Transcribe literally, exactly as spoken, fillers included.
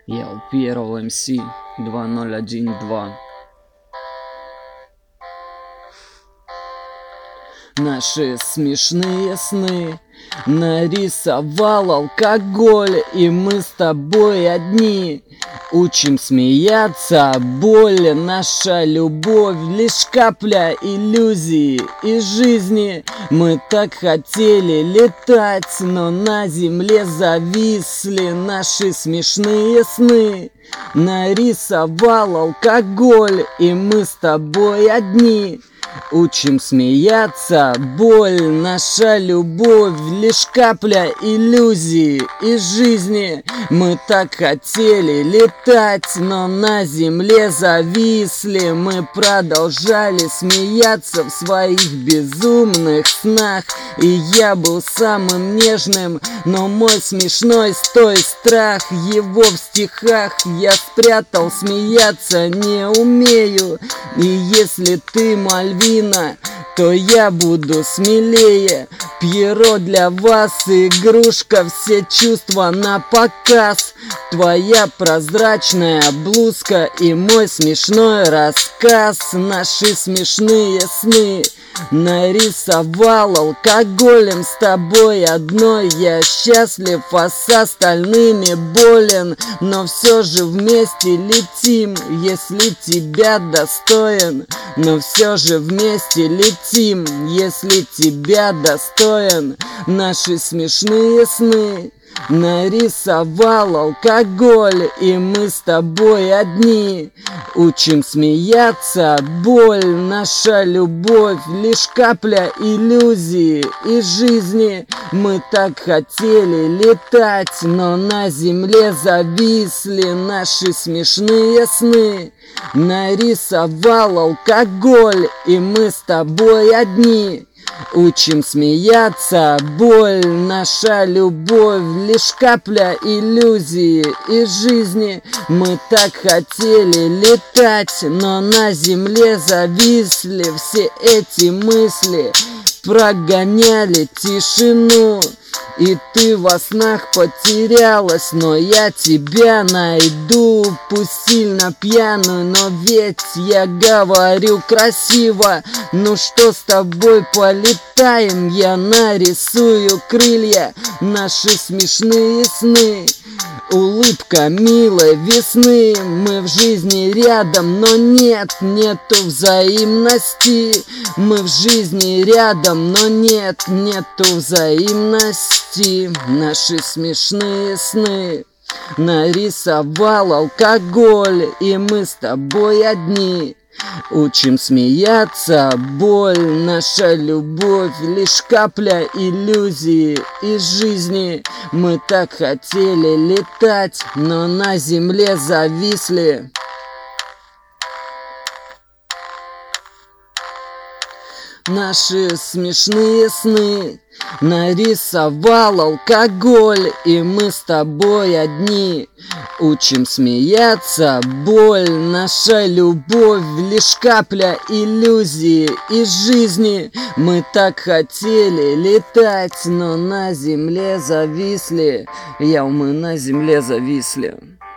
Я у первого эм си два ноль один два. Наши смешные сны нарисовал алкоголь, и мы с тобой одни. Учим смеяться, боль, наша любовь, лишь капля иллюзии из жизни. Мы так хотели летать, но на земле зависли наши смешные сны. Нарисовал алкоголь, и мы с тобой одни. Учим смеяться, боль, наша любовь, лишь капля иллюзии из жизни. Мы так хотели летать, но на земле зависли. Мы продолжали смеяться в своих безумных снах. И я был самым нежным, но мой смешной стой страх. Его в стихах я спрятал, смеяться не умею. И если ты Мальвина, то я буду смелее. Пьеро для вас игрушка, все чувства на показ. Твоя прозрачная блузка и мой смешной рассказ. Наши смешные сны нарисовал алкоголем. С тобой одной я счастлив, а с остальными болен. Но все же вместе летим, если тебя достоин. Но все же вместе летим, если тебя достоин. Наши смешные сны нарисовал алкоголь, и мы с тобой одни. Учим смеяться, боль, наша любовь, лишь капля иллюзии из жизни. Мы так хотели летать, но на земле зависли наши смешные сны. Нарисовал алкоголь, и мы с тобой одни. Учим смеяться, боль, наша любовь, лишь капля иллюзии из жизни. Мы так хотели летать, но на земле зависли. Все эти мысли прогоняли тишину. И ты во снах потерялась, но я тебя найду. Пусть сильно пьяную, но ведь я говорю красиво. Ну что, с тобой полетаем, я нарисую крылья. Наши смешные сны, улыбка милой весны. Мы в жизни рядом, но нет, нету взаимности. Мы в жизни рядом, но нет, нету взаимности. Наши смешные сны нарисовал алкоголь, и мы с тобой одни. Учим смеяться, боль, наша любовь, лишь капля иллюзии из жизни. Мы так хотели летать, но на земле зависли. Наши смешные сны нарисовал алкоголь, и мы с тобой одни. Учим смеяться, боль, наша любовь, лишь капля иллюзии из жизни. Мы так хотели летать, но на земле зависли. Я, мы на земле зависли.